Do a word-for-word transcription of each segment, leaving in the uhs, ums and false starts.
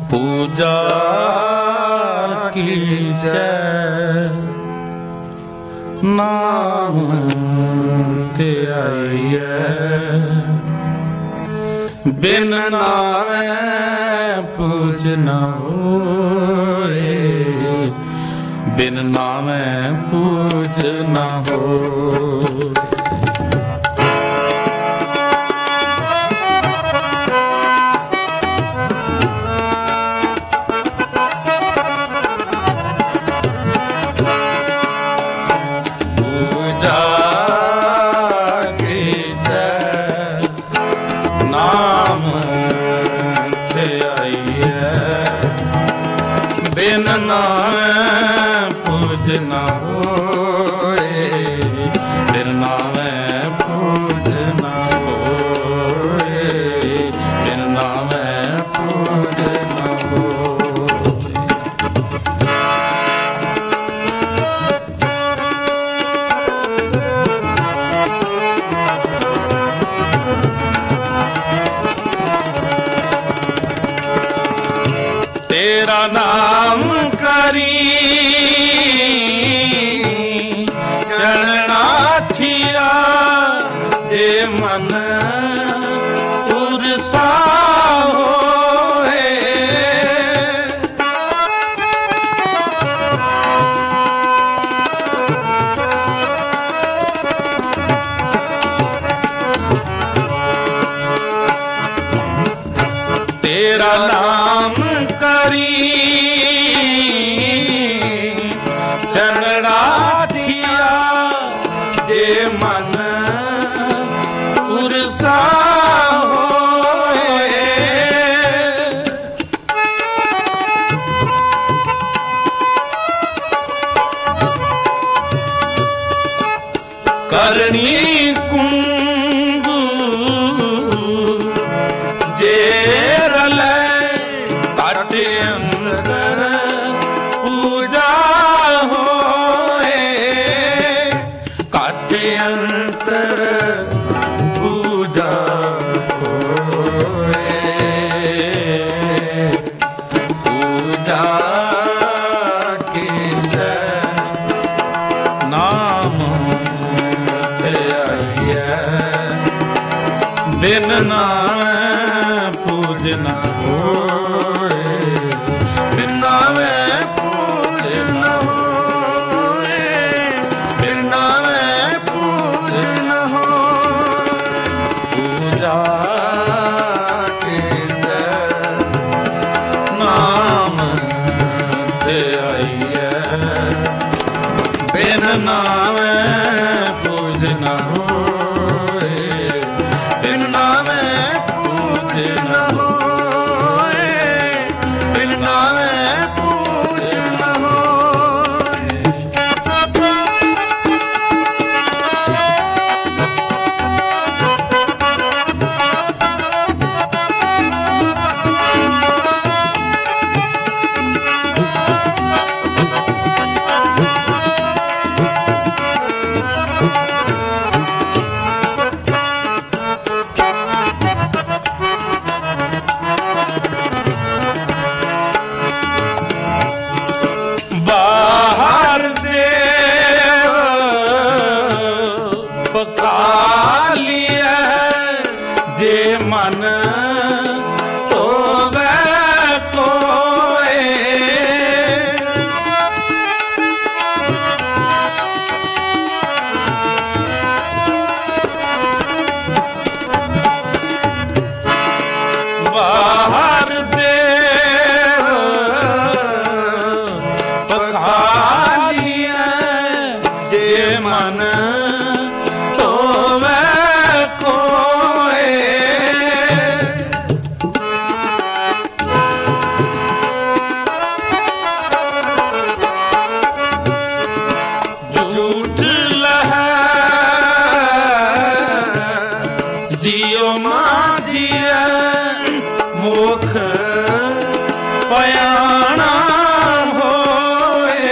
पूजा कीजै नाम ते आइए, बिन नामे पूज न होए, बिन नामे पूज न हो। बिन नामे पूज न होए, बिन नामे पूज न होए, बिन नामे पूज न होए। तेरा नाम करी चरणाठिया, जे मन उरसा होए, तेरा नाम करी चरणाठिया, जे मन उरसा होए, करनी कुंभु जे अंदर पूजा होए, काटे अंतर पूजा होए, पूजा कीजै नाम ते आइए, बिन नामे पूज न होए, बिन नामे पूज न होए, बिन नामे पूज न होए। पूजा कीजै नाम ते आइए, बिन नामे पूज न होए, बिन नामे पूज न होए, बिन नामे पूज न होए। बाहर देव पकालिए, जे मन होवे कोए, बाहर देव पकालिए, जे मन होवे कोए, झूठ लहै जियो मां जिया, मुख पयाना होए,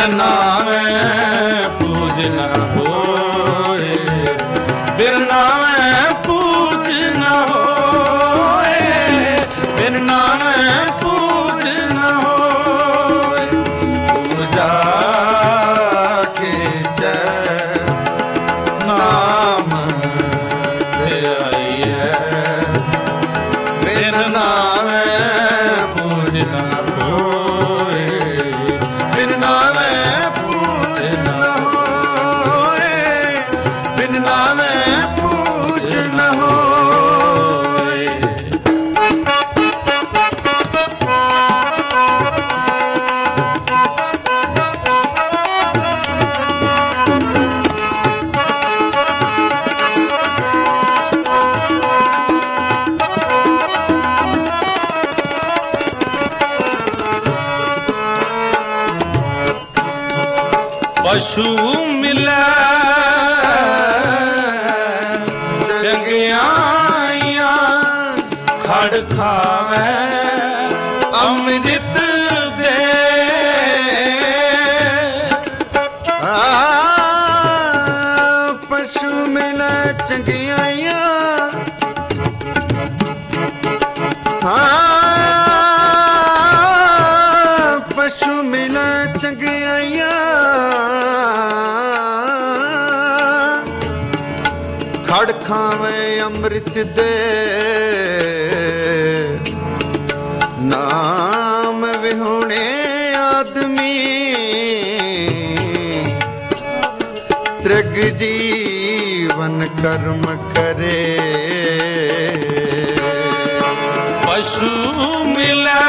नामे पूज न होए, बिन नामे पूज न होए, बिन नामे पूज न होए। पूजा के जय नाम ध्याइए, बिन नामे पूज न होए, बिन नामे पूज न होए, बिन नामे पूज न होए। पशु मिलै चंगियाइयां, खड़ खावे अमृत दे। आ पशु मिलै चंगियाइयां, हाँ पशु मिलै चंगियाइयां, खड़ खावे अमृत दे। नाम विहुणे आदमी त्रिग जीवन कर्म करे। पशु मिलै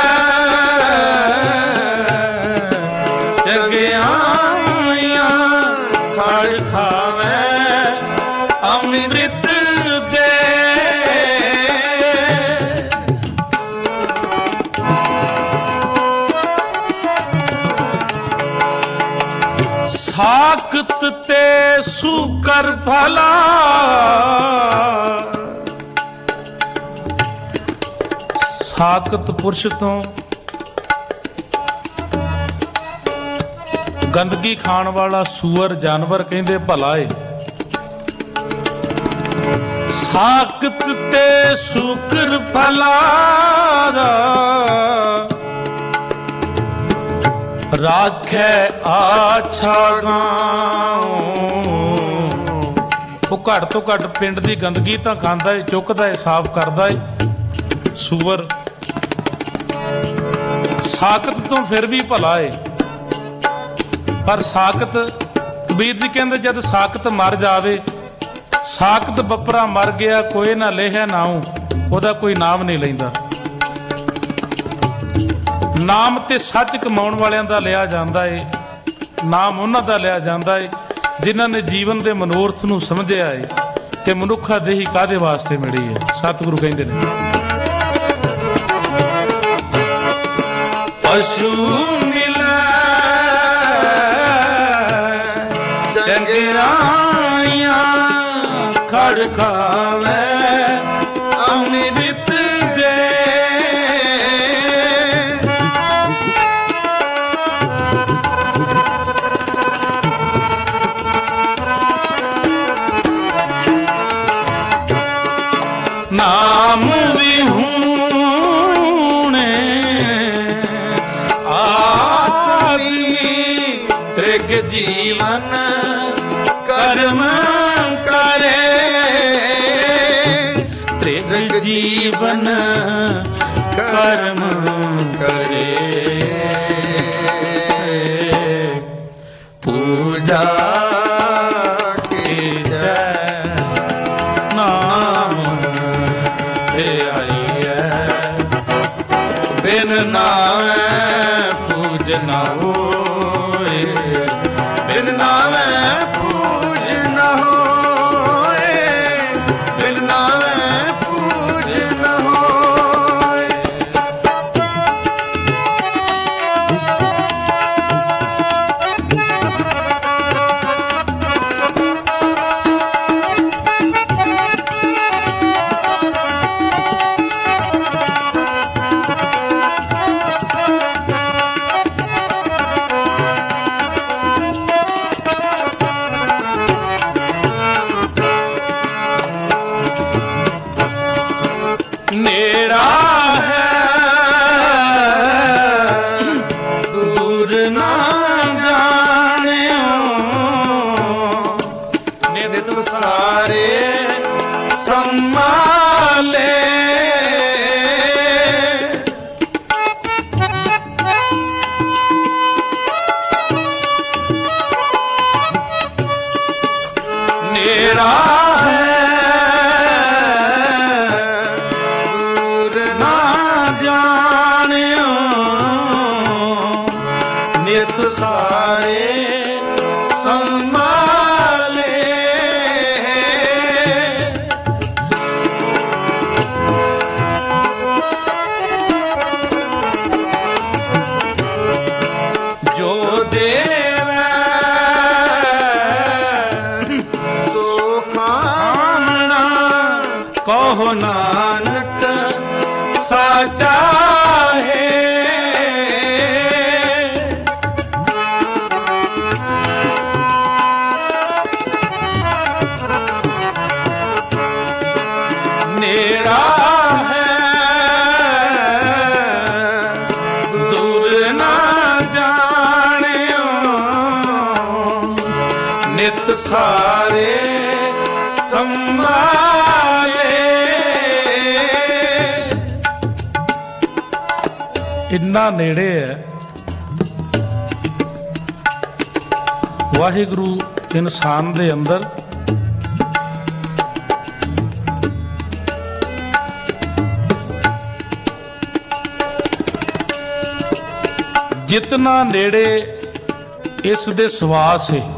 चंगियाइयां, खड़ खावे अमृत दे। साकत ते सुकर भला, ਸਾਕਤ ਪੁਰਸ਼ ਤੋਂ ਗੰਦਗੀ ਖਾਣ ਵਾਲਾ ਸੂਅਰ ਜਾਨਵਰ ਕਹਿੰਦੇ ਭਲਾ ਏ। ਸਾਕਤ ਤੇ ਸ਼ੁਕਰ ਭਲਾ ਰਾਖੈ ਆਛਾ ਗਾਉ। ਉਹ ਘੱਟ ਤੋਂ ਘੱਟ ਪਿੰਡ ਦੀ ਗੰਦਗੀ ਤਾਂ ਖਾਂਦਾ ਏ, ਚੁੱਕਦਾ ਏ, ਸਾਫ਼ ਕਰਦਾ ਏ ਸੂਅਰ। ਸਾਕਤ ਤੋਂ ਫਿਰ ਵੀ ਭਲਾ ਏ, ਪਰ ਸਾਕਤ ਕਬੀਰ ਜੀ ਕਹਿੰਦੇ ਜਦ ਸਾਕਤ ਮਰ ਜਾਵੇ, ਸਾਕਤ ਬੱਪਰਾ ਮਰ ਗਿਆ ਕੋਈ ਨਾ ਲਿਖਿਆ ਨਾਉ, ਉਹਦਾ ਕੋਈ ਨਾਮ ਨਹੀਂ ਲੈਂਦਾ। ਨਾਮ ਤੇ ਸੱਚ ਕਮਾਉਣ ਵਾਲਿਆਂ ਦਾ ਲਿਆ ਜਾਂਦਾ ਏ, ਨਾਮ ਉਹਨਾਂ ਦਾ ਲਿਆ ਜਾਂਦਾ ਏ ਜਿਨ੍ਹਾਂ ਨੇ ਜੀਵਨ ਦੇ ਮਨੋਰਥ ਨੂੰ ਸਮਝਿਆ ਏ ਕਿ ਮਨੁੱਖਾ ਦੇਹੀ ਕਾਹਦੇ ਵਾਸਤੇ ਮਿਲੀ ਹੈ। ਸਤਿਗੁਰੂ ਕਹਿੰਦੇ ਨੇ ਪਸ਼ੂ ਮਿਲੈ ਚੰਗਿਆਈਆਂ, ਖੜ ਖਾਵੇ ਅੰਮ੍ਰਿਤ ਦੇ। ਨਾਮ ਵਿਹੂਣੇ ਆਦਮੀ ਤ੍ਰਿਗ ਜੀਵਨ ਕਰਮ ਕਰੇ। ਤ੍ਰਿਗ ਜੀਵਨ ਕਰਮ ਕਰੇ। ਪੂਜਾ ਕੀ ਜੈ ਨਾਮ ਧਿਆਈਐ, ਬਿਨ ਨਾਮੈ ਪੂਜ ਨ ਹੋਏ, ਬਿਨ ਨਾਮੈ ਪੂਜ ਨ ਹੋਏ, ਬਿਨ ਨਾਮੈ ਪੂਜ ਨ ਹੋਏ। ਕਹੋ ਨਾਨਕ ਸਾਚਾ ਹੈ। ਨੇੜਾ ਹੈ ਦੂਰ ਨਾ ਜਾਣਿਓ, ਨਿਤ ਸਾਰੇ ਇੰਨਾ ਨੇੜੇ ਹੈ। ਵਾਹਿਗੁਰੂ ਇਨਸਾਨ ਦੇ ਅੰਦਰ ਜਿਤਨਾ ਨੇੜੇ ਇਸ ਦੇ ਸਵਾਸ ਹੈ,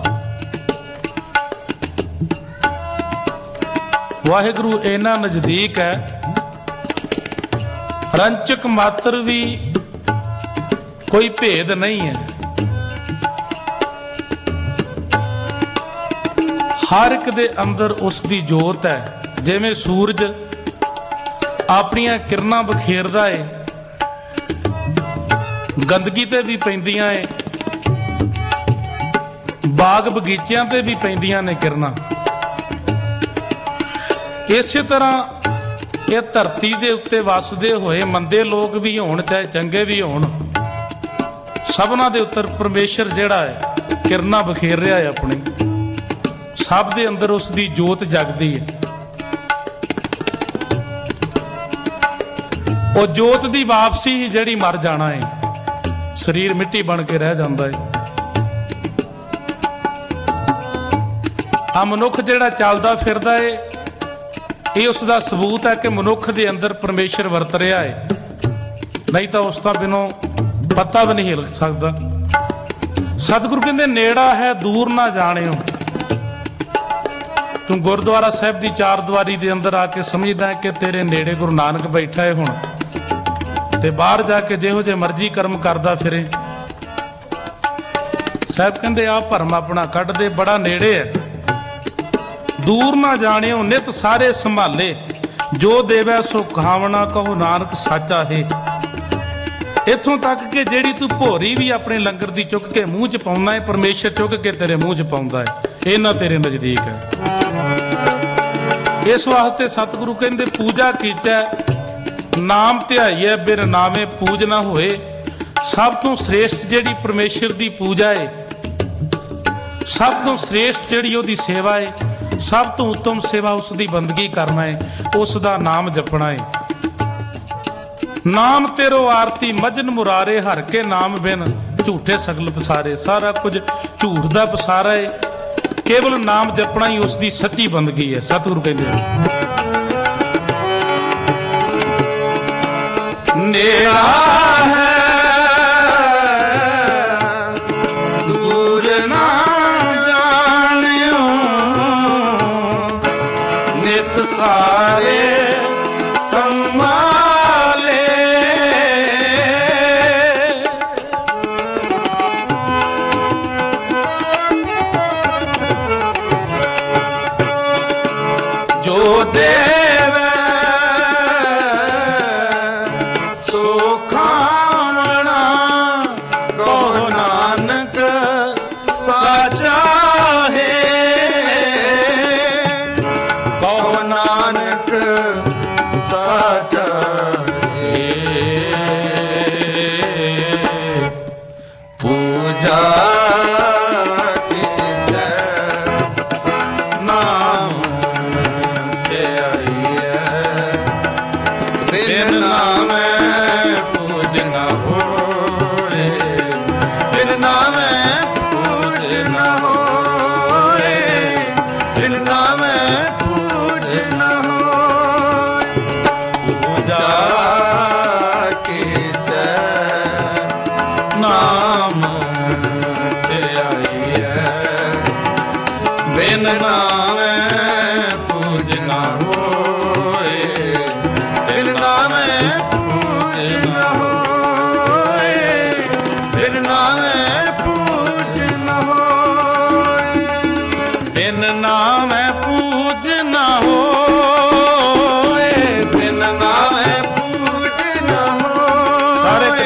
ਵਾਹਿਗੁਰੂ ਇੰਨਾ ਨਜ਼ਦੀਕ ਹੈ, ਰੰਚਕ ਮਾਤਰ ਵੀ ਕੋਈ ਭੇਦ ਨਹੀਂ ਹੈ। ਹਰ ਇੱਕ ਦੇ ਅੰਦਰ ਉਸ ਦੀ ਜੋਤ ਹੈ। ਜਿਵੇਂ ਸੂਰਜ ਆਪਣੀਆਂ ਕਿਰਨਾਂ ਬਖੇਰਦਾ ਏ, ਗੰਦਗੀ ਤੇ ਵੀ ਪੈਂਦੀਆਂ ਏ, ਬਾਗ ਬਗੀਚਿਆਂ ਤੇ ਵੀ ਪੈਂਦੀਆਂ ਨੇ ਕਿਰਨਾਂ। ਇਸੇ ਤਰ੍ਹਾਂ ਇਹ ਧਰਤੀ ਦੇ ਉੱਤੇ ਵਸਦੇ ਹੋਏ ਮੰਦੇ ਲੋਕ ਵੀ ਹੋਣ ਚਾਹੇ ਚੰਗੇ ਵੀ ਹੋਣ, ਸਭਨਾਂ ਦੇ ਉੱਤੇ ਪਰਮੇਸ਼ਰ ਜਿਹੜਾ ਹੈ ਕਿਰਨਾਂ ਬਖੇਰ ਰਿਹਾ ਹੈ ਆਪਣੀ। ਸਭ ਦੇ ਅੰਦਰ ਉਸ ਦੀ ਜੋਤ ਜਗਦੀ ਹੈ। ਉਹ ਜੋਤ ਦੀ ਵਾਪਸੀ ਹੀ ਜਿਹੜੀ ਮਰ ਜਾਣਾ ਹੈ, ਸਰੀਰ ਮਿੱਟੀ ਬਣ ਕੇ ਰਹਿ ਜਾਂਦਾ ਹੈ। ਆ ਮਨੁੱਖ ਜਿਹੜਾ ਚੱਲਦਾ ਫਿਰਦਾ ਏ, ਇਹ ਉਸ ਦਾ ਸਬੂਤ ਹੈ ਕਿ ਮਨੁੱਖ ਦੇ ਅੰਦਰ ਪਰਮੇਸ਼ਰ ਵਰਤ ਰਿਹਾ ਹੈ। ਨਹੀਂ ਤਾਂ ਉਸ ਤੋਂ ਬਿਨੋਂ ਪਤਾ ਵੀ ਨਹੀਂ ਹਿਲ ਸਕਦਾ। ਸਤਿਗੁਰੂ ਕਹਿੰਦੇ ਨੇੜਾ ਹੈ ਦੂਰ ਨਾ ਜਾਣਿਓ। ਤੂੰ ਗੁਰਦੁਆਰਾ ਸਾਹਿਬ ਦੀ ਚਾਰ ਦੀਵਾਰੀ ਦੇ ਅੰਦਰ ਆ ਕੇ ਸਮਝਦਾ ਹੈ ਕਿ ਤੇਰੇ ਨੇੜੇ ਗੁਰੂ ਨਾਨਕ ਬੈਠਾ ਹੈ ਹੁਣ, ਤੇ ਬਾਹਰ ਜਾ ਕੇ ਜਿਹੋ ਜਿਹੇ ਮਰਜ਼ੀ ਕਰਮ ਕਰਦਾ ਫਿਰੇ। ਸਾਹਿਬ ਕਹਿੰਦੇ ਆ ਭਰਮ ਆਪਣਾ ਕੱਢ ਦੇ, ਬੜਾ ਨੇੜੇ ਹੈ। ਦੂਰ ਨਾ ਜਾਣਿਓ ਨਿਤ ਸਾਰੇ ਸੰਭਾਲੇ, ਜੋ ਦੇਵੈ ਸੋ ਖਾਵਣਾ ਕਹੋ ਨਾਨਕ ਸਾਚਾ ਹੈ। ਇੱਥੋਂ ਤੱਕ ਕਿ ਜਿਹੜੀ ਤੂੰ ਭੋਰੀ ਵੀ ਆਪਣੇ ਲੰਗਰ ਦੀ ਚੁੱਕ ਕੇ ਮੂੰਹ 'ਚ ਪਾਉਣਾ ਹੈ, ਪਰਮੇਸ਼ਰ ਚੁੱਕ ਕੇ ਤੇਰੇ ਮੂੰਹ 'ਚ ਪਾਉਂਦਾ ਹੈ। ਇਹਨਾਂ ਤੇਰੇ ਨਜ਼ਦੀਕ ਹੈ। ਇਸ ਵਾਸਤੇ ਸਤਿਗੁਰੂ ਕਹਿੰਦੇ ਪੂਜਾ ਕੀਚੈ ਨਾਮ ਧਿਆਈਐ ਬਿਨ ਨਾਮੇ ਪੂਜ ਨਾ ਹੋਏ। ਸਭ ਤੋਂ ਸ੍ਰੇਸ਼ਟ ਜਿਹੜੀ ਪਰਮੇਸ਼ਰ ਦੀ ਪੂਜਾ ਹੈ, ਸਭ ਤੋਂ ਸ੍ਰੇਸ਼ਟ ਜਿਹੜੀ ਉਹਦੀ ਸੇਵਾ ਹੈ, ਸਭ ਤੋਂ ਉੱਤਮ ਸੇਵਾ ਉਸ ਦੀ ਬੰਦਗੀ ਕਰਨਾ ਹੈ, ਉਸ ਦਾ ਨਾਮ ਜਪਣਾ ਹੈ। ਨਾਮ ਤੇਰੋ ਆਰਤੀ ਮਜਨ ਮੁਰਾਰੇ, ਹਰ ਕੇ ਨਾਮ ਬਿਨ ਝੂਠੇ ਸਗਲ ਪਸਾਰੇ। ਸਾਰਾ ਕੁਝ ਝੂਠ ਦਾ ਪਸਾਰਾ ਹੈ, ਕੇਵਲ ਨਾਮ ਜਪਣਾ ਹੀ ਉਸ ਦੀ ਸੱਚੀ ਬੰਦਗੀ ਹੈ। ਸਤਿਗੁਰੂ ਕਹਿੰਦੇ ਨੇੜਾ ਹੈ ਦੂਰ ਨਾ ਜਾਣਿਓ, ਨਿਤ ਸਾਰੇ ਸੰਭਾਲੇ। ਜੋ ਦੇਵੈ ਸੋ ਖਾਵਣਾ